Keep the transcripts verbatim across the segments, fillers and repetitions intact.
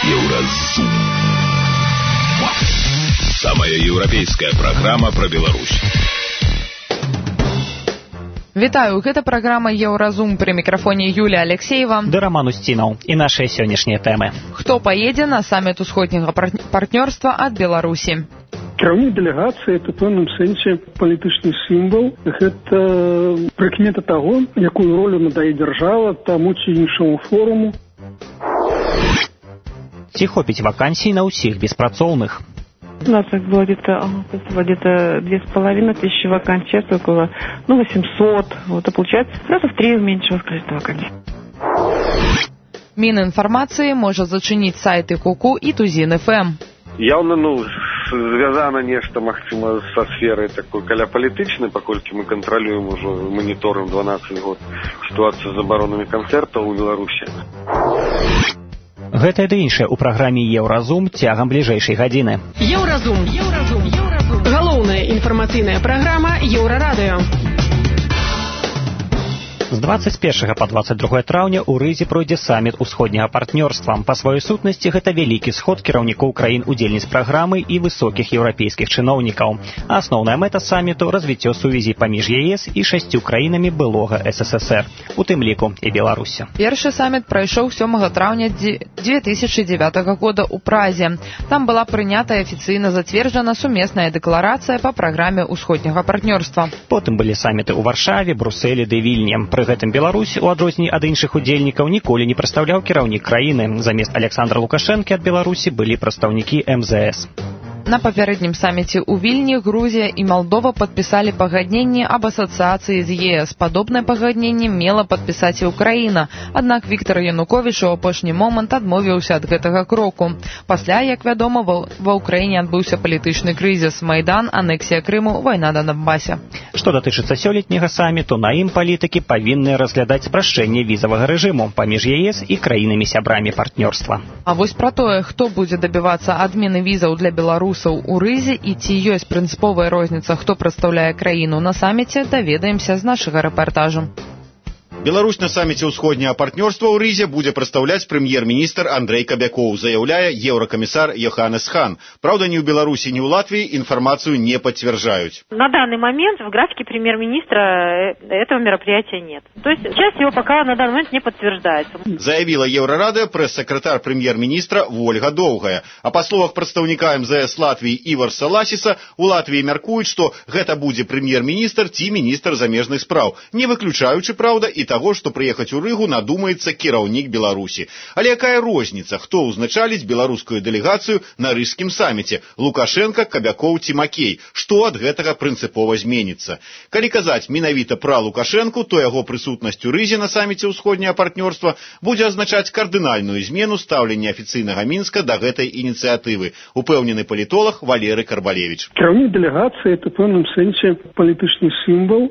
Еўразум. Самая еўрапейская праграма пра Беларусь. Вітаю, гэта праграма Еўразум, пры мікрафоне Юлія Алексеева ды Роман Устінаў і нашыя сённяшнія тэмы. Хто паедзе на саміт усходняга партнёрства ад Беларусі? Кіраўнік дэлегацыі — это ў пэўным сэнсе палітычны сімвал. Гэта прыкмета таго, якую ролю надае дзяржава таму ці іншаму форуму. Ці хопіць вакансій на ўсіх беспрацоўных? У нас их было где-то, где-то две с половиной тысячи вакансий, сейчас около, ну, восемьсот. Вот, а получается, раза в три меньше количество вакансий. Мінінфармацыі можа зачыніць сайты Куку і Тузін эф эм. Яўна, ну, звязана нешта, магчыма, са сферай такой каля палітычнай, паколькі мы кантралюем ужо, маніторым дванаццаць год сітуацыю з забаронамі канцэртаў у Беларусі. Гэта ды іншае ў праграме Еўразум цягам бліжэйшай гадзіны. Еўразум. Еўразум. Еўразум. Галоўная інфармацыйная праграма Еўрарадыё. З дваццаць першага па дваццаць другое траўня ў Рызе пройдзе саміт усходняга партнёрства. Па сваёй сутнасці гэта вялікі сход кіраўнікоў краін-удзельніц праграмы і высокіх еўрапейскіх чыноўнікаў. Асноўная мэта саміту — развіццё сувязей паміж е эс і шасцю краінамі былога эс эс эс эр, у тым ліку і Беларусі. Першы саміт прайшоў сёмага траўня дзве тысячы дзевятага года ў Празе. Там была прынята і афіцыйна зацверджана сумесная дэкларацыя па праграме усходняга партнёрства. Потым былі саміты ў Варшаве, Брусэлі ды Вільні. Пры гэтым Беларусь, у адрозненні ад іншых удзельнікаў, ніколі не прадстаўляў кіраўнік краіны. Замест Александра Лукашэнкі ад Беларусі былі прадстаўнікі эм зэ эс. На папярэднім саміце ў Вільні Грузія і Малдова падпісалі пагадненне аб асацыяцыі з е эс. Падобнае пагадненне мела падпісаць і Ўкраіна. Аднак Віктор Януковіч у апошні момант адмовіўся ад гэтага кроку. Пасля, як вядома, ва ўкраіне адбыўся палітычны крызіс, Майдан, анексія Крыму, вайна на Донбасе. Што датычыцца сёлетняга саміту, на ім палітыкі павінны разглядаць спрашчэнне візавага рэжыму паміж е эс і краінамі-сябрамі партнёрства. А вось пра тое, хто будзе дабівацца адмены візаў для Беларусі у Рызе і ці ёсць прынцыповая розніца, хто прадстаўляе краіну на саміце, даведаемся з нашага рэпартажу. Беларусь на саміце ўсходняга партнёрства ў Рызе будзе прадстаўляць прэм'ер-міністр Андрэй Кабякоў, заяўляе еўракамісар Йоханнес Хан. Правда, ни у Беларуси, ни у Латвии информацию не подтверждают. На данный момент в графике премьер-министра этого мероприятия нет. То есть часть его пока на данный момент не подтверждается. Заявила Еўрарадыё прэс-сакратар прэм'ер-міністра Вольга Доўгая. А па словах прадстаўніка эм зэ эс Латвии Іварса Ласіса, у Латвии мяркуюць, што гэта будзе прэм'ер-міністр ці міністр замежных спраў, не выключаючы, правда, і того, што прыехаць у Рыгу надумаецца кіраўнік Беларусі. Але якая розніца, хто ўзначаліць беларускую дэлегацыю на рыжскім саміце — Лукашенко, Кабякоў ці Макей? Што ад гэтага прынцыпова зменіцца? Калі казаць менавіта пра Лукашэнку, то яго прысутнасць у Рызе на саміце ўсходняга партнёрства будзе азначаць кардынальную змену стаўлення афіцыйнага Мінска да гэтай ініцыятывы, упэўнены палітолог Валерый Карбалевич. Кіраўнік дэлегацыі — это ў пэўным сэнсе палітычны сімвал.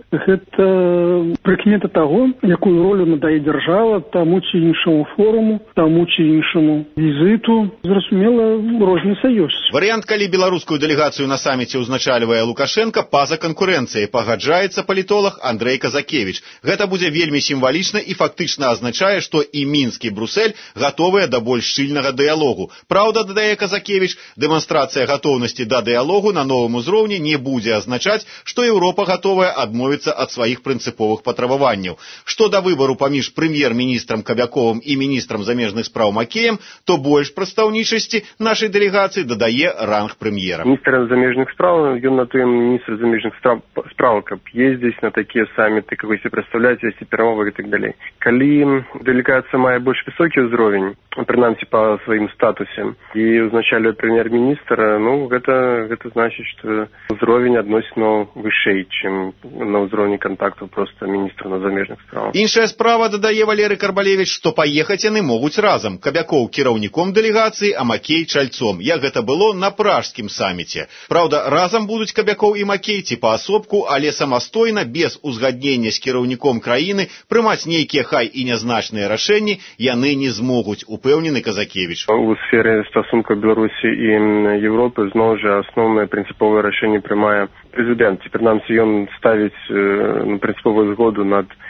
Гэта прыкмета таго, якую ролю надае дзяржава таму ці іншаму форуму, таму ці іншаму візіту. Зразумела, розніца ёсць. Варыянт, калі беларускую дэлегацыю на саміце ўзначальвае Лукашенко, па-за канкурэнцыяй, пагаджаецца палітолог Андрэй Казакевіч. Гэта будзе вельмі сімвалічна і фактычна азначае, што і Мінск і Брусэль гатовыя да больш шчыльнага дыялогу. Праўда, дадае Казакевіч, дэманстрацыя гатоўнасці да дыялогу на новым узроўні не будзе азначаць, што Еўропа гатовая адмовіцца ад сваіх прынцыповых патрабаванняў. Што да выбару паміж прэм'ер-міністрам Кабяковым і міністрам замежных спраў Макеем, то больш прадстаўнічасці нашай дэлегацыі дадае ранг прэм'ера. Міністр замежных спраў, ён на тым міністр замежных спраў, каб ездзіць на такія саміты, кагосьці прадстаўляць, весці перамовы і так далей. Калі дэлегацыя мае больш высокі ўзровень, прынамсі па сваім статусе, і ўзначальвае прэм'ер-міністр, ну, гэта, гэта значыць, што ўзровень адносінаў вышэй, чым на ўзроўні кантактаў проста міністра на замежных спраў. Іншая справа, дадае Валерый Карбалевич, што паехаць яны могуць разам. Кабякоў кіраўніком дэлегацыі, а Макей чальцом, як гэта было на пражскім саміце. Праўда, разам будуць Кабякоў і Макей ці паасобку, але самастойна, без узгаднення з кіраўніком краіны, прымаць нейкія хай і нязначныя рашэнні яны не змогуць, упэўнены Казакевіч. У сферы стасункаў Беларусі і Европы зноў жа асноўнае прынцыповае рашэнне прымае прэзідэнт. Ці прынамсі ён ставіць э, прынцыповую згоду над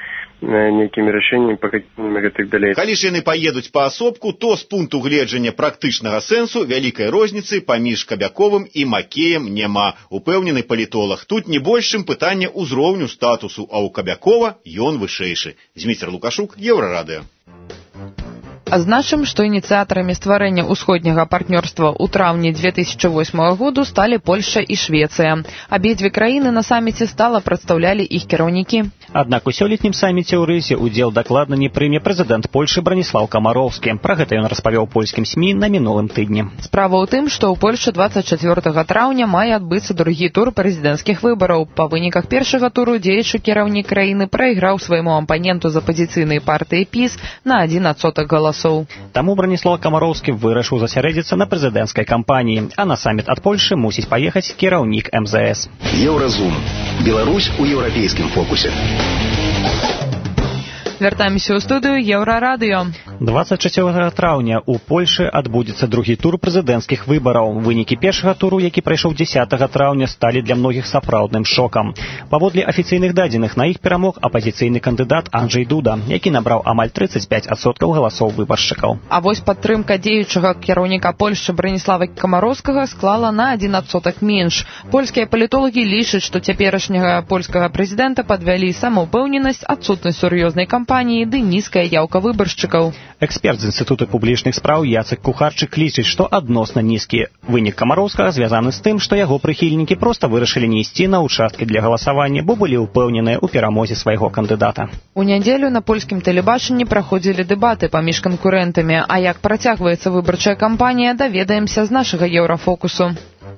нейкімі рашэннямі пагадненнямі гэтых далей. Калі ж яны паедуць паасобку, то з пункту гледжання практычнага сэнсу вялікай розніцы паміж Кабяковым і Макеем няма, упэўнены палітолог. Тут не больш чым пытанне ўзроўню статусу, а ў Кабякова ён вышэйшы. Зміцер Лукашук, Еўрарадыё. Азначым, што ініцыятарамі стварэння ўсходняга партнёрства ў траўні две тысячи восьмага году сталі Польша і Швецыя. Абедзве краіны на саміце стала прадстаўлялі іх кіраўнікі. Аднак у сёлетнім саміце ў Рызе удзел дакладна не прыме прэзідэнт Польшы Браніслаў Камароўскі. Пра гэта ён распавёў польскім СМІ на мінулым тыдні. Справа ў тым, што ў Польшы двадцать чацвёртага траўня мае адбыцца другі тур прэзідэнцкіх выбараў. Па выніках першага туру дзеючы кіраўнік краіны прайграў свайму апаненту з апазіцыйнай партыі ПіС на адзін адсотак галасоў. Таму Браніслаў Камароўскі вырашыў засярэдзіцца на прэзідэнцкай кампаніі, а на саміт ад Польшы мусіць паехаць кіраўнік эм зэ эс. Еўразум. Беларусь у еўрапейскім фокусе. Вяртаемся ў студыю Еўрарадыё. двадцать чацвёртага траўня у Польшы адбудзецца другі тур прэзідэнцкіх выбараў. Вынікі першага туру, які прайшоў дзесятага траўня, сталі для многіх сапраўдным шокам. Паводле афіцыйных дадзеных, на іх перамог апазіцыйны кандыдат Анджэй Дуда, які набраў амаль тридцать пять адсоткаў галасоў выбаршчыкаў. А вось падтрымка дзеючага кіраўніка Польшы Браніслава Камароўскага склала на адзін адсотак менш. Польскія палітолагі лічаць, што цяперашняга польскага прэзідэнта падвялі самаўпэўненасць, адсутнасць сур'ёзнай кампаніі ды нізкая яўка выбаршчыкаў. Эксперт з Інстытуту публічных спраў Яцек Кухарчык лічыць, што адносна нізкі вынік Камароўскага звязаны з тым, што яго прыхільнікі проста вырашылі не ісці на ўчасткі для галасавання, бо былі ўпэўненыя ў перамозе свайго кандыдата. У нядзелю на польскім тэлебачанні праходзілі дэбаты паміж канкурэнтамі, а як працягваецца выбарчая кампанія, даведаемся з нашага еўрафокусу.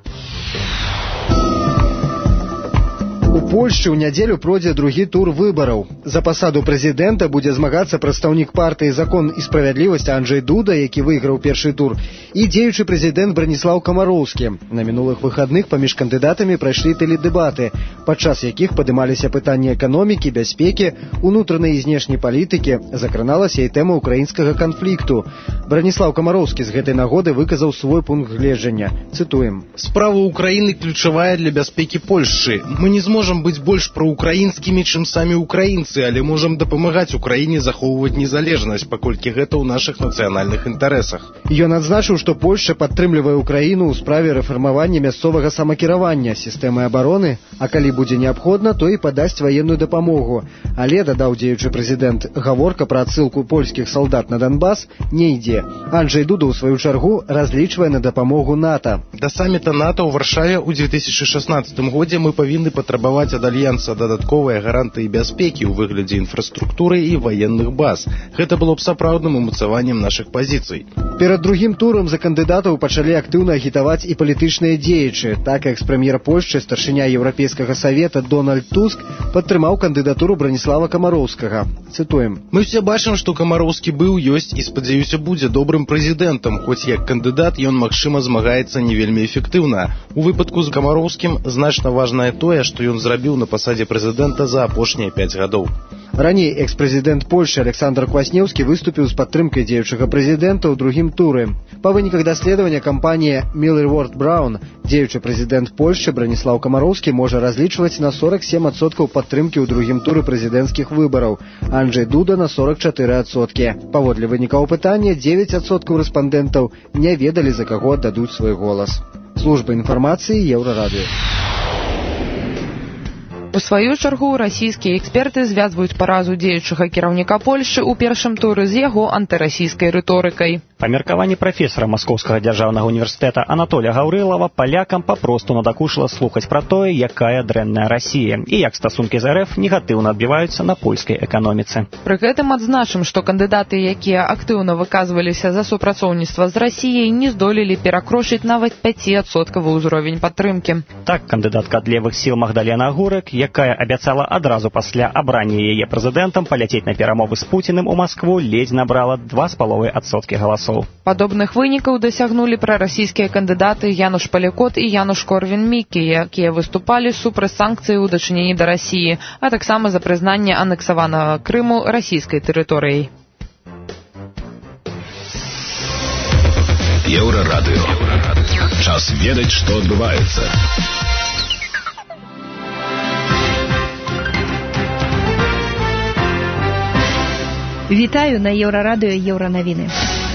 У Польшчы ў нядзелю пройдзе другі тур выбараў. За пасаду прэзідэнта будзе змагацца прадстаўнік партыі «Закон і справядлівасць» Анджэй Дуда, які выйграў першы тур, і дзеючы прэзідэнт Браніслаў Камароўскі. На мінулых выхадных паміж кандыдатамі прайшлі тэледэбаты, падчас якіх падымаліся пытанні эканомікі, бяспекі, унутранай і знешняй палітыкі, закраналася і тэма ўкраінскага канфлікту. Браніслаў Камароўскі з гэтай нагоды выказаў свой пункт гледжання. Цытуем. «Справа Украины ключавая для бяспекі Польшчы. Мы не зможем можем быць больш праўкраінскімі, чым самі украінцы, але можам дапамагаць Украіне захоўваць незалежнасць, паколькі гэта ў нашых нацыянальных інтарэсах». Ён адзначыў, што Польшча падтрымлівае Украіну ў справе рэфармавання мясцовага самакіравання, сістэмы абароны, а калі будзе неабходна, то і падасць ваенную дапамогу. Але, дадаў дзеючы прэзідэнт, гаворка пра адсылку польскіх салдат на Донбас не ідзе. Анджэй Дуда, ў сваю чаргу, разлічвае на дапамогу НАТО. Да саміта НАТО ў Варшаве ў две тысячи шестнадцатым годзе мы павінны патрабаваць ад альянса дадатковыя гарантыі бяспекі ў выглядзе інфраструктуры і ваенных баз. Гэта было б сапраўдным умацаваннем нашых пазіцый. Перад другім турам за кандыдатаў пачалі актыўна агітаваць і палітычныя дзеячы. Так, экс-прэм'ер Польшчы, старшыня Еўрапейскага савета Дональд Туск падтрымаў кандыдатуру Браніслава Камароўскага. Цытуем. Мы все бачым, што Камароўскі быў, ёсць і, спадзяюся, будзе добрым прэзідэнтам, хоць як кандыдат ён, магчыма, змагаецца не вельмі эфектыўна. У выпадку з Камароўскім значна важнае тое, што ён зрабіў на пасадзе прэзідэнта за апошнія пяць гадоў. Раней экс-прэзідэнт Польшчы Александр Кваснеўскі выступіў з падтрымкай дзеючага прэзідэнта ў другім туры. Па выніках даследавання кампаніі Миллер Ворд Браун, дзеючы прэзідэнт Польшчы Браніслаў Камароўскі можа разлічваць на сорок сем адсоткаў падтрымкі ў другім туры прэзідэнцкіх выбараў, Анджэй Дуда на сорок чатыры адсоткі. Паводле вынікаў пытання, дзевяць адсоткаў рэспандэнтаў не ведалі, за каго аддадуць свой голас. Служба інфармацыі Еўрарадыё. У сваю чаргу расійскія эксперты звязваюць паразу дзеючага кіраўніка Польшчы ў першым туры з яго антырасійскай рыторыкай. Па меркаванні прафесара Маскоўскага дзяржаўнага універсітэта Анатолія Гаўрылава, палякам папросту надакушыла слухаць пра тое, якая дрэнная Расія і як стасункі з РФ негатыўна адбіваюцца на польскай эканоміцы. Пры гэтым адзначым, што кандыдаты, якія актыўна выказваліся за супрацоўніцтва з Расіяй, не здолелі перакрошыць нават пяціадсоткавы ўзровень падтрымкі. Так, кандыдатка ад левых сіл Магдалена Агурак, якая абяцала адразу пасля абрання яе прэзідэнтам паляцець на перамовы з Пуціным у Маскву, ледзь набрала два з паловай адсоткі галасоў. Падобных вынікаў дасягнулі прарасійскія кандыдаты Януш Палякот і Януш Корвін-Мікі, якія выступалі супраць санкцый у дачыненні да Расіі, а таксама за прызнанне анексаванага Крыму расійскай тэрыторыяй. Еўрарадыё. Час ведаць, што адбываецца. Вітаю на Еўрарадыё Еўранавіны.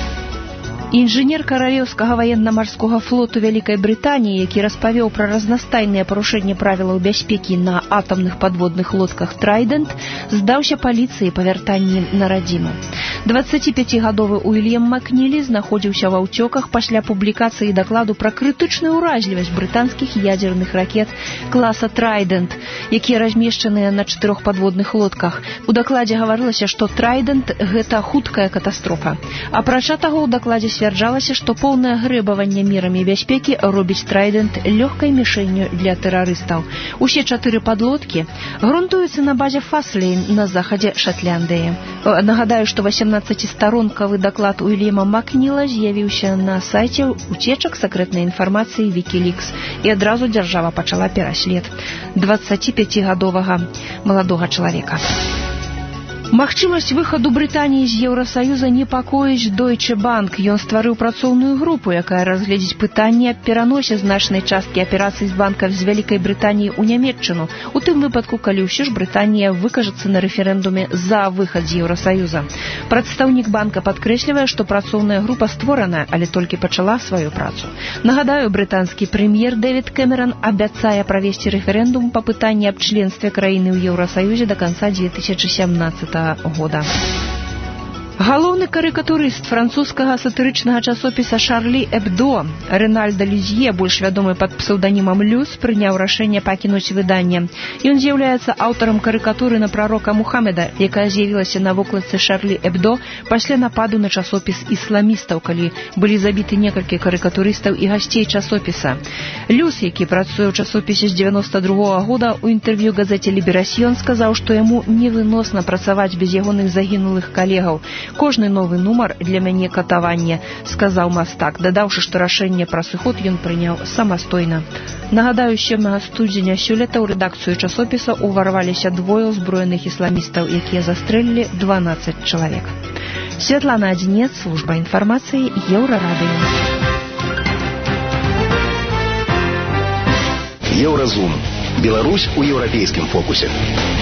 Інжынер каралеўскага ваенна-марскога флоту Вялікай Брытаніі, які распавёў пра разнастайныя парушэнні правілаў бяспекі на атамных падводных лодках «Трайдэнт», здаўся паліцыі па вяртанні на радзіму. дваццаціпяцігадовы Уільям Макнілі знаходзіўся ва ўцёках пасля публікацыі дакладу пра крытычную ўражлівасць брытанскіх ядзерных ракет класа «Трайдэнт», якія размешчаныя на чатырох падводных лодках. У дакладзе гаварылася, што «Трайдэнт» – гэта хуткая катастрофа. Апрача таго, ў дакладзе сцвярджалася, што поўнае грэбаванне мерамі бяспекі робіць «Трайдэнт» лёгкай мішэнню для тэрарыстаў. Усе чатыры падлодкі грунтуюцца на базе Фаслейн на захадзе Шатландыі. Нагадаю, што васемнаццацістаронкавы даклад Уільяма Макніла з'явіўся на сайце уцечак сакрэтнай інфармацыі Вікілікс, і адразу дзяржава пачала пераслед дваццаціпяцігадовага маладога чалавека. Магчымасць выхаду Брытаніі з Еўрасаюза непакоіць Deutsche Bank. Ён стварыў працоўную групу, якая разгледзіць пытанне аб пераносе значнай часткі аперацый з банкаў з Вялікай Брытаніі ў Нямецчыну, у тым выпадку, калі ўсё ж Брытанія выкажацца на рэферэндуме за выхад з Еўрасаюза. Прадстаўнік банка падкрэслівае, што працоўная група створаная, але толькі пачала сваю працу. Нагадаю, брытанскі прэм'ер Дэвід Кэмерон абяцае правесці рэферэндум па пытанні аб членстве краіны ў Еўрасаюзе да канца две тысячы сямнаццатага года. Галоўны карыкатурыст французскага сатырычнага часопіса «Шарлі Эбдо» Рэнальда Люзье, больш вядомы пад псеўданімам Люс, прыняў рашэнне пакінуць выданне. Ён з'яўляецца аўтарам карыкатуры на прарока Мухаммеда, якая з'явілася на вокладцы «Шарлі Эбдо» пасля нападу на часопіс ісламістаў, калі былі забіты некалькі карыкатурыстаў і гасцей часопіса. Люс, які працуе ў часопісе з дзевяноста другога года, у інтэрв'ю газеце «Ліберасьён» сказаў, што яму невыносна працаваць без ягоных загінулых калегаў. Кожны новы нумар для мяне катаванне, сказаў мастак, дадаўшы, што рашэнне пра сыход ён прыняў самастойна. Нагадаю, сёмага студзеня сёлета ў рэдакцыю часопіса ўварваліся двое ўзброеных ісламістаў, якія застрэлілі дванаццаць чалавек. Святлана Адзінец, служба інфармацыі, Еўрарадыё. Еўразум. Беларусь у еўрапейскім фокусе.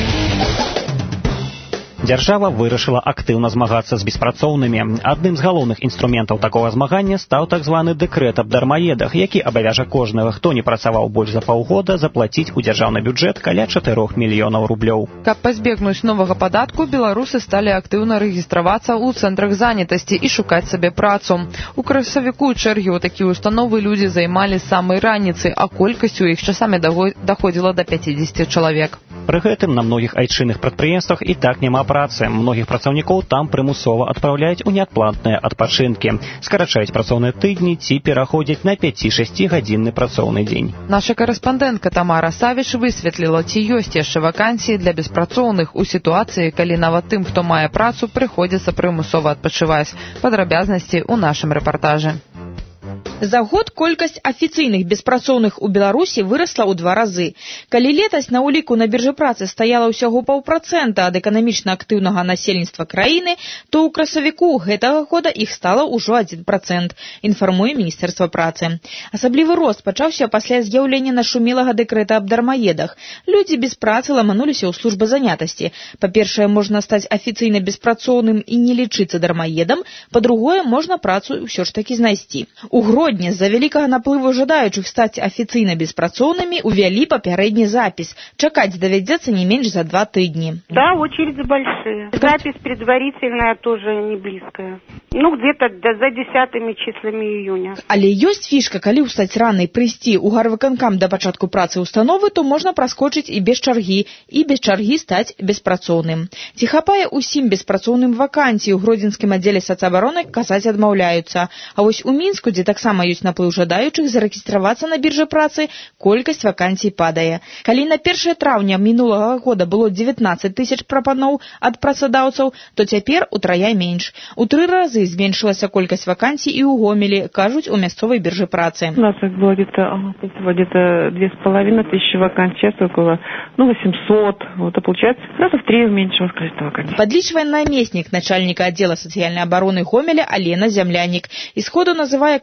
Дзяржава вырашыла актыўна змагацца з беспрацоўнымі. Адным з галоўных інструментаў такога змагання стаў так званы дэкрэт аб дармаедах, які абавяжа кожнага, хто не працаваў больш за паўгода, заплаціць у дзяржаўны бюджэт каля чатырох мільёнаў рублёў. Каб пазбегнуць новага падатку, беларусы сталі актыўна рэгістравацца ў цэнтрах занятасці і шукаць сабе працу. У красавіку чэргі ў такія установы людзі займалі з самай раніцы, а колькасць у іх часамі даходзіла да пяцідзесяці чалавек. Пры гэтым на многіх айчынных прадпрыемствах і так няма працы. Многіх працаўнікоў там прымусова адпраўляюць у неадплатныя адпачынкі, скарачаюць працоўныя тыдні ці пераходзяць на пяці-шасцігадзінны працоўны дзень. Наша карэспандэнтка Тамара Савіч высветліла, ці ёсць яшчэ вакансіі для беспрацоўных у сітуацыі, калі нават тым, хто мае працу, прыходзіцца прымусова адпачываць. Падрабязнасці ў нашым рэпартажы. За год колькасць афіцыйных беспрацоўных у Беларусі вырасла ў два разы. Калі летась на ўліку на біржы працы стаяла ўсяго паўпрацэнта ад эканамічна актыўнага насельніцтва краіны, то ў красавіку гэтага года іх стала ўжо адзін працэнт, інфармуе Міністэрства працы. Асаблівы рост пачаўся пасля з'яўлення нашумелага дэкрэта аб дармаедах. Людзі без працы ламануліся ў службы занятасці. Па-першае, можна стаць афіцыйна беспрацоўным і не лічыцца дармаедам, па-другое, можна працу ўсё ж такі знайсці. У Гродні з-за вялікага наплыву жадаючых стаць афіцыйна беспрацоўнымі увялі папярэдні запіс. Чакаць давядзецца не менш за два тыдні. Да, очереди большие. Запись предварительная тоже не близкая. Ну, где-то за десятыми числами июня. Але ёсць фішка, калі ўстаць рана і прыйсці ў гарвыканкам да пачатку працы ўстановы, то можна праскочыць і без чаргі, і без чаргі стаць беспрацоўным. Ці хапае ўсім беспрацоўным вакансій у гродзенскім аддзеле сацабароны, казаць адмаўляюцца. А вось у Мінску, дзе таксама ёсць наплыў жадаючых зарэгістравацца на біржы працы, колькасць вакансій падае. Калі на першае траўня мінулага года было дзевятнаццаць тысяч прапаноў ад працадаўцаў, то цяпер утрая менш. У тры разы зменшылася колькасць вакансій і ў Гомелі, кажуць у мясцовай біржы працы. У нас было где-то, где-то две с половиной тысячи вакансий, сейчас около ну, восемьсот. Вот, а получается раза в три уменьшилось количество вакансий. Подлічвае намеснік начальника отдела социальной обороны Гомеля Алена Земляник. И сходу называя, кому просить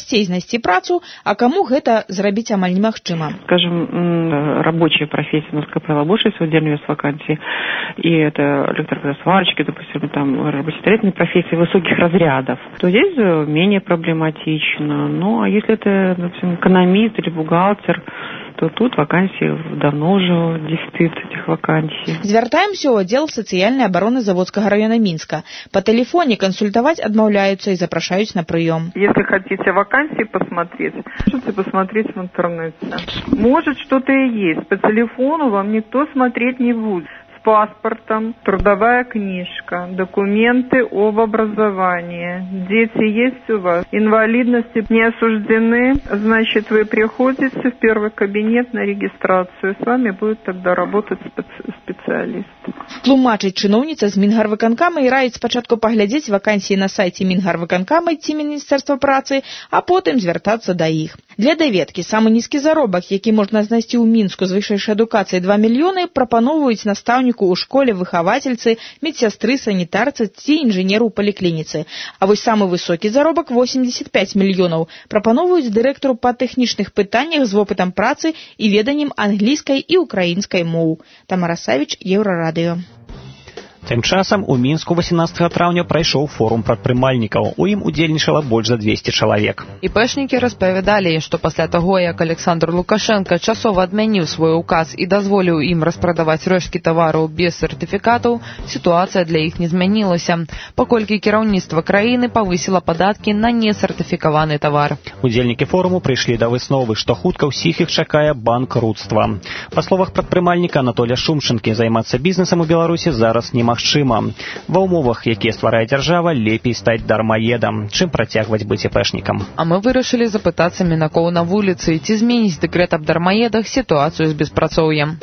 прасцей знайсці працу, а каму гэта зрабіць амаль немагчыма. Скажем, рабочие профессии, у нас, как правило, больше всего отдельно есть вакансии, и это электросварщики, допустим, там работестроительные профессии высоких разрядов, то здесь менее проблематично. Ну, а если это, допустим, экономист или бухгалтер, то тут вакансии давно уже дефицит этих вакансий. Звяртаемся ў аддзел сацыяльнай абароны Заводскага района Минска. По телефоне консультовать отмаўляются и запрашаюць на прием. Если хотите вакансии посмотреть, можете посмотреть в интернете. Может, что-то и есть. По телефону вам никто смотреть не будет. Паспортом, трудовая книжка, документы об образовании. Дети есть у вас? Инвалидности не осуждены? Значит, вы приходите в первый кабинет на регистрацию. С вами будет тогда работать специалист. Тлумачыць чыноўніца з Мінгарвыканкама і раіць спачатку паглядзець вакансіі на сайце Мінгарвыканкама ці Міністэрства працы, а потым звяртацца да іх. Для даведкі самы нізкі заробак, які можна знайсці ў Мінску з вышэйшай адукацыяй два мільёны, прапаноўваюць настаўніку ў школе, выхавацельцы, медсястры, санітарцы ці інжынеру ў паліклініцы. А вось самы высокі заробак восемьдесят пять мільёнаў прапаноўваюць дырэктару па тэхнічных пытаннях з вопытам працы і веданнем англійскай і украінскай моў. Тамара Савіч, Еўрарадыё. Тым часам у Мінску восемнадцатага траўня прайшоў форум прадпрымальнікаў. У ім удзельнічала больш за двести чалавек. ІПшнікі распавядалі, што пасля таго, як Александр Лукашенко часова адмяніў свой указ і дазволіў ім распрадаваць рэшткі тавараў без сертыфікатаў, сітуацыя для іх не змянілася, паколькі кіраўніцтва краіны павысіла падаткі на несертыфікаваны тавар. Удзельнікі форуму прыйшлі да высновы, што хутка ўсіх іх чакае банкрутства. Па словах прадпрымальніка Анатолія Шумчынкі, займацца бізнесам у Беларусі зараз немагчыма. Ва ўмовах, якія стварае дзяржава, лепей стаць дармаедам, чым працягваць быць іпэшнікам. А мы вырашылі запытацца мінакоў на вуліцы, ці зменіць дэкрэт аб дармаедах сітуацыю з беспрацоўем.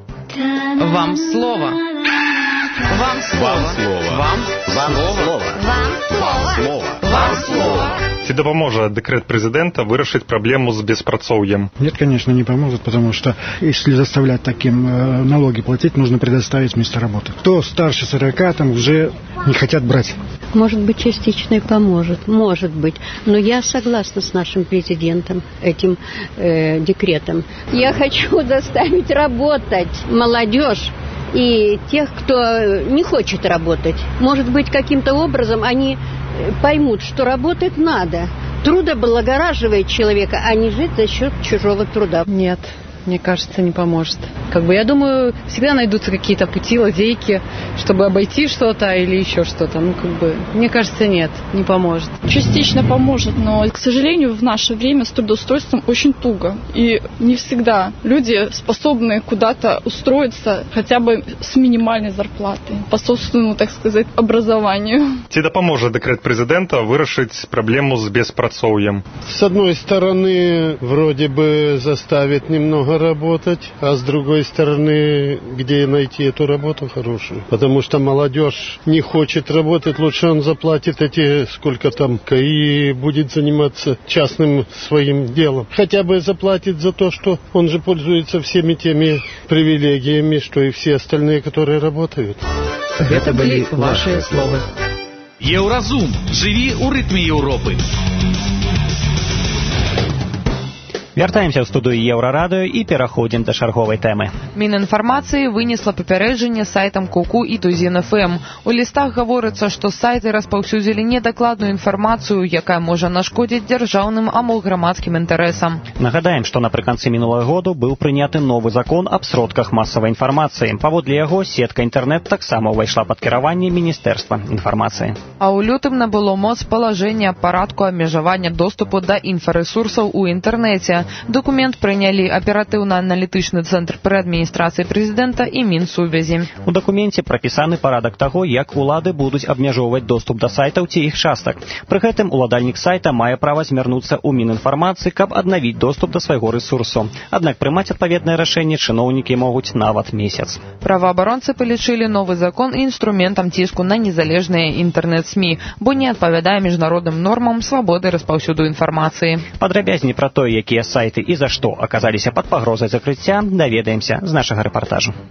Вам слова. Вам слова. Вам слова. Вам слова. Вам слова. Ці дапаможа дэкрэт прэзідэнта вырашыць праблему з беспрацоўем? Нет, конечно, не поможет, потому что если заставлять таким э, налоги платить, нужно предоставить место работы. Кто старше сорока, там уже не хотят брать. Может быть, частично и поможет, может быть. Но я согласна с нашим президентом, этим э, декретом. Я хочу заставить работать молодежь и тех, кто не хочет работать. Может быть, каким-то образом они поймут, что работать надо. Труд облагораживает человека, а не жить за счет чужого труда. Нет, мне кажется, не поможет. Как бы, я думаю, всегда найдутся какие-то пути, лазейки, чтобы обойти что-то или еще что-то. Ну, как бы, мне кажется, нет, не поможет. Частично поможет, но, к сожалению, в наше время с трудоустройством очень туго. И не всегда люди способны куда-то устроиться хотя бы с минимальной зарплатой, по собственному, так сказать, образованию. Ці дапаможа дэкрэт прэзідэнта вырашыць праблему з беспрацоўем? С одной стороны, вроде бы заставит немного работать, а с другой стороны, где найти эту работу хорошую? Потому что молодежь не хочет работать, лучше он заплатит эти, сколько там, и будет заниматься частным своим делом. Хотя бы заплатит за то, что он же пользуется всеми теми привилегиями, что и все остальные, которые работают. Это были ваши слова. Еўразум. Живи у ритме Европы. Вяртаемся ў студыю Еўрарадыё і пераходзім да чарговай тэмы. Мінінфармацыі вынесла папярэджанне сайтам Куку і Тузін эф эм. У лістах гаворыцца, што сайты распаўсюдзілі недакладную інфармацыю, якая можа нашкодзіць дзяржаўным амаль грамадскім інтарэсам. Нагадаем, што напрыканцы мінулага году быў прыняты новы закон аб сродках масавай інфармацыі. Паводле яго сетка інтэрнэт таксама ўвайшла пад кіраванне Міністэрства інфармацыі. А ў лютым набыло моц палажэнне аб парадку абмежавання доступу да інфарэсурсаў у інтэрнэце. Документ прынялі аператыўна-аналітычны цэнтр пры адміністрацыі прэзідэнта і Мінсувязі. У дакуменце прапісаны парадак таго, як улады будуць абмяжоўваць доступ да сайтаў ці іх частак. Пры гэтым уладальнік сайта мае права змярнуцца ў Мінінфармацыі, каб аднавіць доступ да свайго рэсурсу. Аднак прымаць адпаведнае рашэнне чыноўнікі могуць нават месяц. Праваабаронцы палічылі новы закон інструментам ціску на незалежныя інтэрнэт-СМІ, бо не адпавядае міжнародным нормам свабоды распаўсюду інфармацыі. Падрабязней пра тое, якія сайты і за што аказаліся пад пагрозай закрыцця, даведаемся з нашага рэпартажу.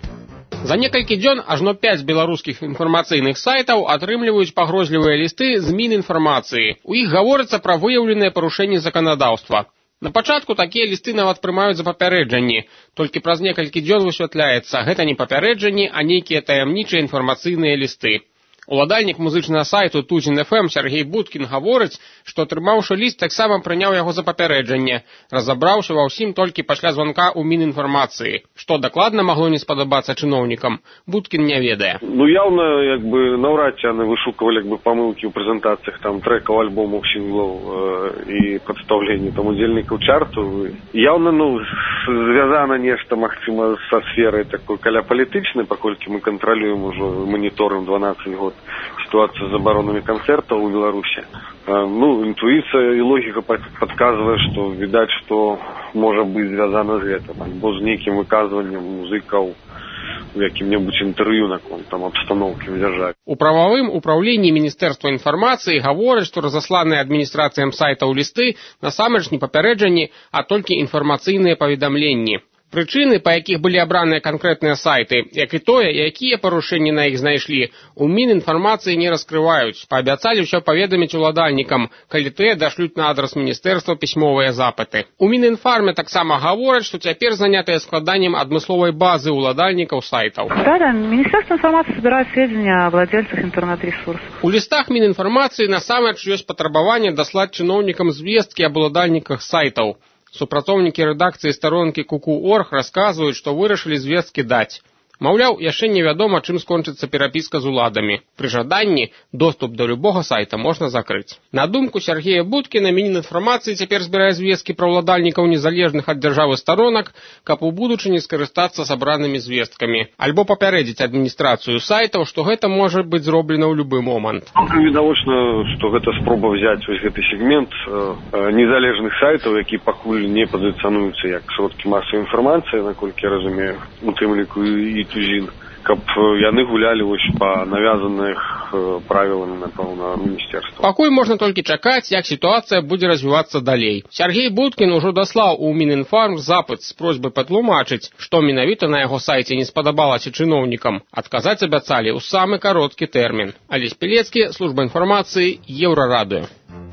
За некалькі дзён ажно пяць беларускіх інфармацыйных сайтаў атрымліваюць пагрозлівыя лісты з Мінінфармацыі. У іх гаворыцца пра выяўленыя парушэнні заканадаўства. На пачатку такія лісты нават прымаюць за папярэджанні. Толькі праз некалькі дзён высвятляецца, гэта не папярэджанні, а нейкія таямнічыя інфармацыйныя лісты. Уладальнік музычнага сайту Тузін эф эм Сергей Будкін гаворыць, што атрымаўшы ліст, таксама прыняў яго за папярэджанне, разабраўшы ва ўсім толькі пасля званка ў Мінінфармацыі. Што дакладна магло не спадабацца чыноўнікам, Будкін не ведае. Ну, яўна, як бы, наўрад ці яны вышукавалі, як бы, памылкі ў прэзентацыях там трэкаў, альбомаў, сінглаў э, і падстаўленні там удзельнікаў чарту. Яўна, ну, звязана нешта, магчыма, са сферай такой каля палітычнай, паколькі мы кантралюем ужо маніторым дванаццаць год ситуацию с заборонами концертов в Беларуси. Ну, интуиция и логика подсказывает, что, видать, что может быть связано с этим. Альбо с неким выказыванием музыков в каким-нибудь интервью на каком-то обстановке в державе. У правовым управлении Министерства информации говорят, что разосланные администрациям сайтов листы насамрэч не папярэджанні, а только информационные поведомления. Прычыны, па якіх былі абраныя канкрэтныя сайты, як і тое, якія парушэнні на іх знайшлі, у Мінінфармацыі не раскрываюць. Паабяцалі ўсё паведаміць уладальнікам, калі тыя дашлюць на адрас міністэрства пісьмовыя запыты. У Мінінфарме таксама гавораць, што цяпер занятыя складаннем адмысловай базы уладальнікаў сайтаў. Да, да, Министерство информации собирает сведения о владельцах интернет-ресурсов. У лістах Мінінфармацыі насамрэч ёсць патрабаванне даслаць чыноўнікам звесткі аб уладальніках сайтаў. Супрацоўнікі рэдакцыі старонкі Куку точка орг расказваюць, што вырашылі звесткі даць. Маўляў, яшчэ невядома, чым скончыцца перапіска з уладамі. Пры жаданні доступ да любога сайта можна закрыць. На думку Сергея Будкіна, Мінінфармацыі цяпер збірае звесткі пра ўладальнікаў незалежных ад дзяржавы старонак, каб у будучыні скарыстацца сабранымі звесткамі. Альбо папярэдзіць адміністрацыю сайтаў, што гэта можа быць зроблена ў любы момант. Відавочна, што гэта спроба взяць вось гэты сегмент э, незалежных сайтаў, які пакуль не пазіцыянуюцца як сродкі масавай інфармацыі, наколькі я разумею, у тым ліку і Тузін, каб яны гулялі вось па навязаных правілам, напэўна, міністэрства. Пакуль можна толькі чакаць, як сітуацыя будзе развівацца далей. Сергей Будкін ужо даслаў у Мінінфарм запыт з просьбай патлумачыць, што менавіта на яго сайце не спадабалася чыноўнікам. Адказаць абяцалі ў самы кароткі тэрмін. Алесь Пелецкі, служба інфармацыі, Еўрарадыё.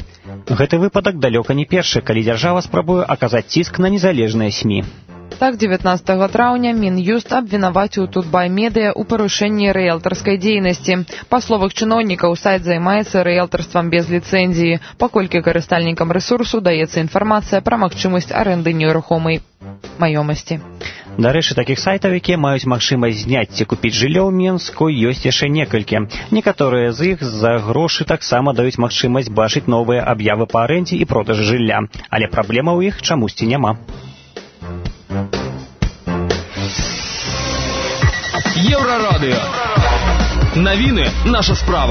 Гэты выпадак далёка не першы, калі дзяржава спрабуе аказаць ціск на незалежныя СМІ. Так, дзевятнаццатага траўня Мін'юст абвінаваціў Тутбай Медыя ў парушэнні рыэлтарскай дзейнасці. Па словах чыноўнікаў, сайт займаецца рыэлтарствам без ліцэнзіі, паколькі карыстальнікам рэсурсу даецца інфармацыя пра магчымасць арэнды нерухомай маёмасці. Дарэчы, такіх сайтаў, якія маюць магчымасць зняць ці купіць жыллё ў Мінску, ёсць яшчэ некалькі. Некаторыя з іх за грошы таксама даюць магчымасць бачыць новыя аб'явы па арэндзе і продажы жылля, але праблема ў іх чамусьці няма. Еўрарадыё. Навіны наша справа.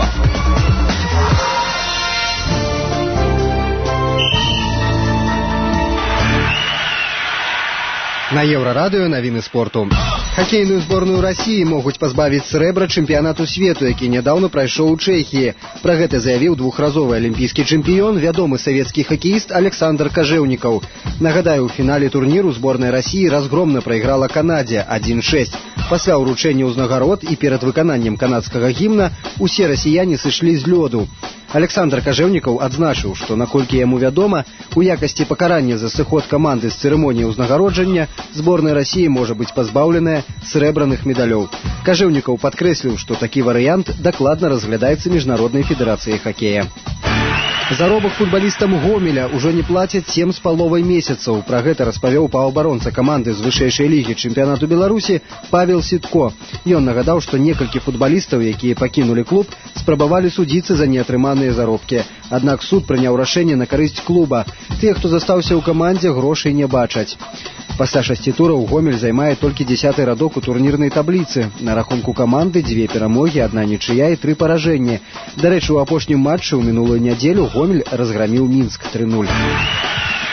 На Еўрарадыё навіны спорту. Хакейную зборную России могуць пазбавіць срэбра чэмпіянату свету, які нядаўна прайшоў у Чэхіі. Пра гэта заявіў двухразовы алімпійскі чэмпіён, вядомы савецкі хакеіст Александр Кажэўнікаў. Нагадаю, у фінале турніру зборная России разгромна прайграла Канадзе адзін шэсць. Пасля ўручэння ўзнагарод і перад выкананнем канадскага гімна усе расіяне сышлі з лёду. Александр Кажэўнікаў адзначыў, што, наколькі яму вядома, у якасці пакарання за сыход каманды з цырымоніі ўзнагароджання зборная России можа быць пазбаўленая срэбраных медалёў. Кажэўнікаў падкрэсліў, што такі варыянт дакладна разглядаецца міжнароднай федэрацыяй хакея. Заробак футбалістам Гомеля ўжо не плацяць сем з паловай месяцаў. Пра гэта распавёў паўабаронца каманды з вышэйшай лігі чэмпіянату Беларусі Павел Сітко. Ён нагадаў, што некалькі футбалістаў, якія пакінулі клуб, спрабавалі судзіцца за неатрыманыя заробкі. Аднак суд прыняў рашэнне на карысць клуба. Тыя, хто застаўся ў камандзе, грошай не бачаць. Пасля шасці тураў Гомель займае толькі дзясяты радок у турнірнай табліцы. На рахунку каманды дзве перамогі, адна нічыя і тры паражэнні. Дарэчы, у апошнім матчы ў мінулую нядзелю Гомель разграміў Мінск тры нуль.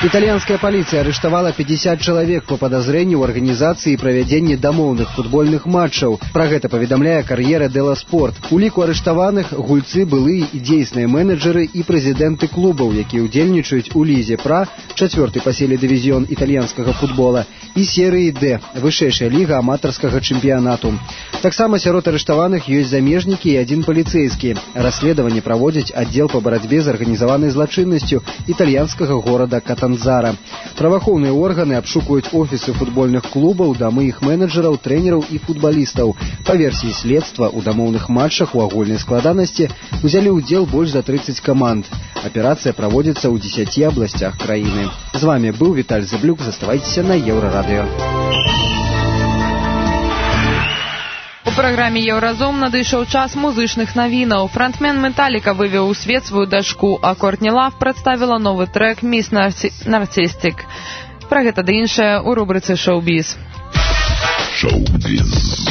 Итальянская полиция арыштавала пятьдесят человек по подозрению в организации и проведении дамоўных футбольных матчаў. Пра гэта паведамляе кар'ера Дела Спорт. У ліку арыштаваных гульцы, былыя і дзейсныя менеджеры і прэзідэнты клубаў, якія ўдзельнічаюць у лізе Пра, чацвёрты па сіле дывізіён італьянскага футбола, і серыі Д, вышэйшая ліга аматарскага чэмпіянату. Таксама сярод арыштаваных ёсць замежнікі і адзін паліцэйскі. Расследаванне праводзіць аддзел па барацьбе з арганізаванай злачыннасцю італьянскага горада Катанзара. Праваахоўныя органы абшукваюць офісы футбольных клубаў, дамы іх менеджераў, трэнераў і футбалістаў. Па версіі следства, у дамоўных матчах у агульнай складанасці узялі ўдзел больш за тридцать каманд. Аперацыя праводзіцца ў дзесяці абласцях краіны. З вами быў Віталь Зэблюк. Заставайцеся на Еўрарадыё. У праграме «Еўразум» надышоў час музычных навінаў. Франтмен «Металліка» вывеў у свет сваю дачку, а Кортні Лав прадставіла новы трэк «Міс Нарцістик». Пра гэта ды іншае ў рубрыцы «Шоу-біз». Шоу-біз.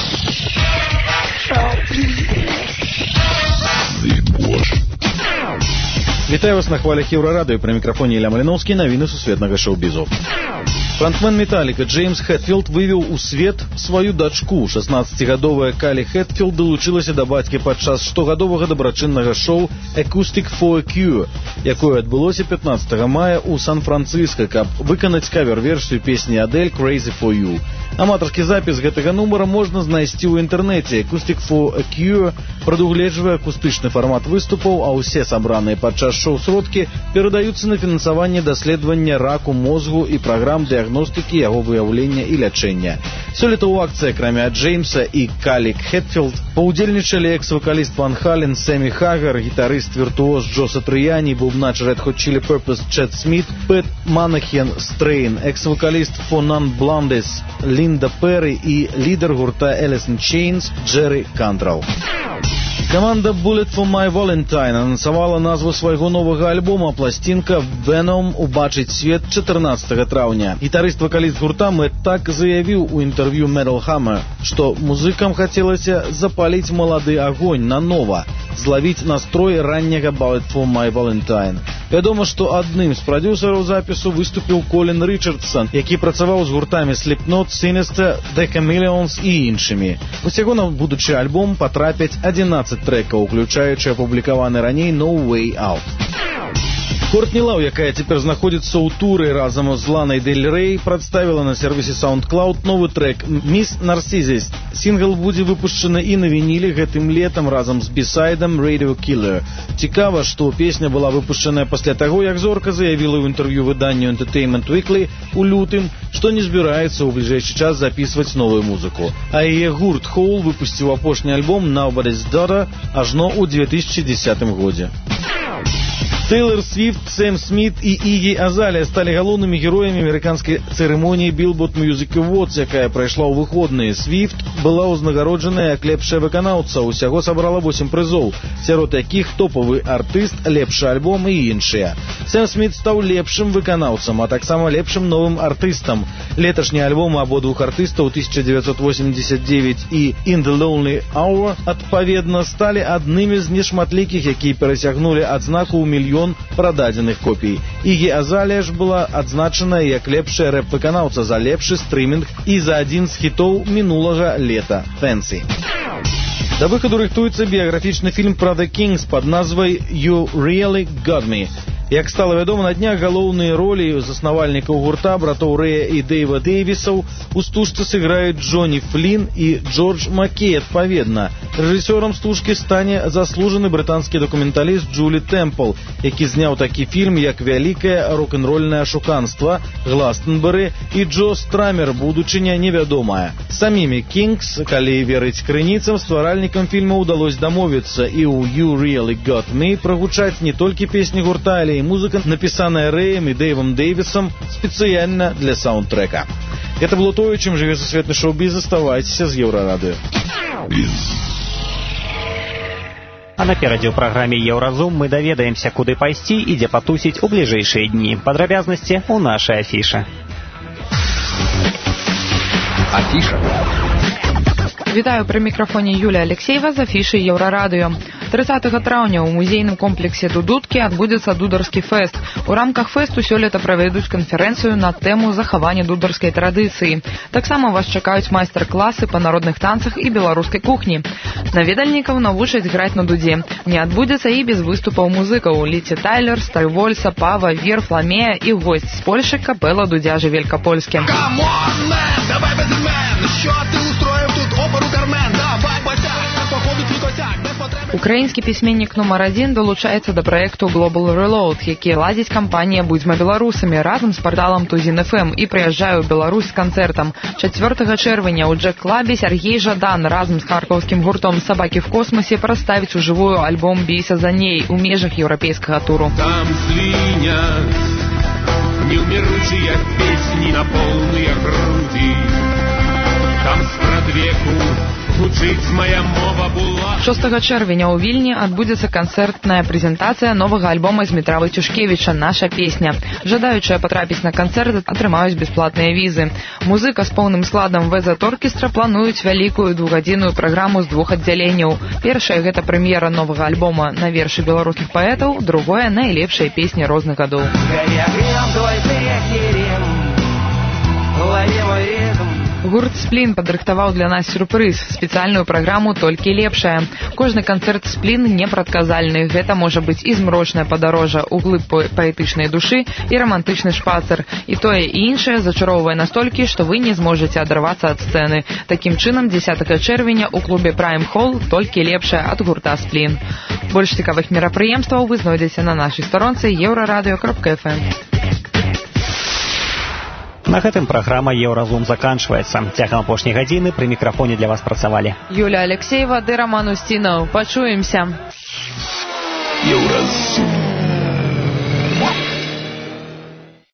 Вітаю вас на хвалях Еўрарадыё. Пры мікрафоне Ілля Маліноўскі, навіны сусветнага шоу-бізу. Фронтмен «Металліка» Джеймс Хэтфілд вывеў у свет сваю дачку. шаснаццацігадовая Калі Хэтфілд далучылася да бацькі падчас штогадовага дабрачыннага шоу «Acoustic for a Cure», якое адбылося пятнаццатага мая ў Сан-Францыска, каб выканаць кавер-версію песні Адель «Crazy for You». Аматарскі запіс гэтага нумара можна знайсці ў інтэрнэце. «Acoustic for a Cure» прадугледжвае акустычны фармат выступаў, а ўсе сабраныя падчас шоу сродкі перадаюцца на фінансаванне даследавання раку мозгу і праграм дыягностыкі, яго выяўлення і лячэння. Сёлета ў акцыі, акрамя Джеймса і Калі Хэтфілд, паўдзельнічалі экс-вакаліст Ван Хален Сэмі Хагар, гітарыст-віртуоз Джо Сатрыяні, бубнач Red Hot Chili Peppers Чэд Сміт, Пэт Манахен Стрейн, экс-вакаліст Фо Нон Бландес Лінда Перрі і лідар гурта Alice in Chains Джерри Кантрал. Каманда Bullet for My Valentine анансавала назву свайго новага альбома. Пласцінка Venom убачыць свет чатырнаццатага траўня. Гітарыст-вакаліст гурта Мэтт Так заявіў у інтэрв'ю Metal Hammer, што музыкам хацелася запаліць малады агонь нанова, злавіць настрой ранняга Bullet for My Valentine. Вядома, што адным з прадзюсараў запісу выступіў Колін Рычардсон, які працаваў з гуртамі Slipknot, Sinister, The Chameleons і іншымі. Усяго на будучы альбом патрапяць адзінаццаць трекаў, уключаючы апублікаваны раней No Way Out. Кортні Лав, якая цяпер знаходзіцца ў туры разам з Ланай Дель Рэй, прадставіла на сервісе SoundCloud новы трек «Міс Нарцістик». Сінгл будзе выпушчаны і на вініле гэтым летам разам з бісайдам «Radio Killer». Цікава, што песня была выпушчаная пасля таго, як зорка заявіла ў інтэрв'ю выданню Entertainment Weekly у лютым, што не збіраецца ў бліжэйшы час запісваць новую музыку. А яе гурт Хоул выпусціў апошні альбом «Nobody's Daughter» ажно ў две тысячы дзесятым годзе. Тейлор Свифт, Сэм Смит і Ігі Азалія сталі галоўнымі героямі амерыканскай цырымоніі Billboard Music Awards, якая прайшла ў выходныя. Свифт была ўзнагароджаная як лепшая выканаўца, усяго сабрала восем прызоў, сярод якіх топавы артыст, лепшы альбом і іншыя. Сэм Смит стаў лепшым выканаўцам, а таксама лепшым новым артыстам. Леташнія альбомы абодвух артыстаў тысяча дзевяцьсот восемьдесят девять і In the Lonely Hour адпаведна сталі аднымі з нешматлікіх, якія перасягнулі адзнаку ў мільён прададзеных копій. Ігі Азалія ж была адзначана як лепшая рэп-выканаўца за лепшы стрымінг і за адзін з хітоў мінулага лета «Fancy». Да выхаду рыхтуецца біяграфічны фільм пра The Kings пад назвай «You Really Got Me». Як стала вядома, на днях галоўныя ролі заснавальнікаў гурта, братоў Рэя і Дэйва Дэйвісаў, у стужцы сыграюць Джоні Флін і Джордж Маккей адпаведна. Рэжысёрам стужкі стане заслужаны брытанскі дакументаліст Джулі Тэмпл, які зняў такі фільм, як «Вялікае рок-н-рольнае ашуканства», «Гластенбері» і «Джо Страмер. Будучыня невядомая». Самімі Kings, калі верыць крыніцам, стваральнікам фільма ўдалося дамовіцца, і ў «You Really Got Me» прагучаць не толькі песні гурта, але і музыка, напісаная Рэем і Дэйвам Дэйвісам спецыяльна для саундтрэка. Гэта было тое, чым жыве сусветны шоу-біз. Заставайцеся з Еўрарадыё. А наперадзе ў праграме «Еўразум» мы даведаемся, куды пайсці і дзе патусіць у бліжэйшыя дні. Падрабязнасці ў нашай афішы. Афіша. Вітаю, пры мікрафоне Юлія Алексеева з афішы Еўрарадыё. трыццатага траўня ў музейным комплексе Дудуткі адбудзецца дударскі фэст. У рамках фэсту сёлета правядуць канферэнцыю на тэму захавання дударскай традыцыі. Таксама вас чакаюць майстар-класы па народных танцах і беларускай кухні. Наведальнікаў навучаць граць на дудзе. Не адбудзецца і без выступаў музыкаў. Ліці Тайлер, Стальвольса, Пава, Вер, Фламея і госць з Польши капела Дудяжі Велькопольське. Давай без імен, що ти устроїв тут оперу Кармен? Давай басяк, походу твій косяк, без потреби. Украінскі пісьменнік нумар адзін далучаецца да праекту Global Reload, які ладзіць кампанія «Будзьма беларусамі» разам з парталам Тузін эф эм і прыязджае ў Беларусь з канцэртам. чацвёртага чэрвеня ў Джек-клабе Сергей Жадан разам з харкаўскім гуртом «Сабакі в космосе» прадставіць ужывую альбом «Бейся за ней» у межах еўрапейскага туру. Там звінят неумиручие песни на полные груди. Там спрадвеку гучыць моя мова була. шостага чэрвеня ў Вільні адбудзецца канцэртная прэзентацыя новага альбома Змітра Войцюшкевіча «Наша песня». Жадаючыя патрапіць на канцэрт атрымаюць бясплатныя візы. Музыка з поўным складам вэ зет-оркестра плануюць вялікую двухгадзінную праграму з двух аддзяленняў. Першая – гэта прэм'ера новага альбома на вершы беларускіх паэтаў, другое – найлепшыя песні розных гадоў. Гурт «Сплін» падрыхтаваў для нас сюрпрыз, спецыяльную праграму «Толькі лепшая». Кожны канцэрт «Сплін» непрадказальны. Гэта можа быць і змрочная падарожжа ў глыб паэтычнай душы, і рамантычны шпацыр. І тое, і іншае зачароўвае настолькі, што вы не зможаце адарвацца ад сцэны. Такім чынам, дзесятага чэрвеня ў клубе Prime Hall «Толькі лепшая» ад гурта «Сплін». Больш цікавых мерапрыемстваў вы знойдзеце на нашай старонцы еўрарадыё кропка эф эм. На гэтым праграма «Еўразум» заканчваецца. Цягам апошняй гадзіны пры мікрафоне для вас працавалі Юлія Алексеева ды Роман Устінаў. Пачуемся. Еўразум.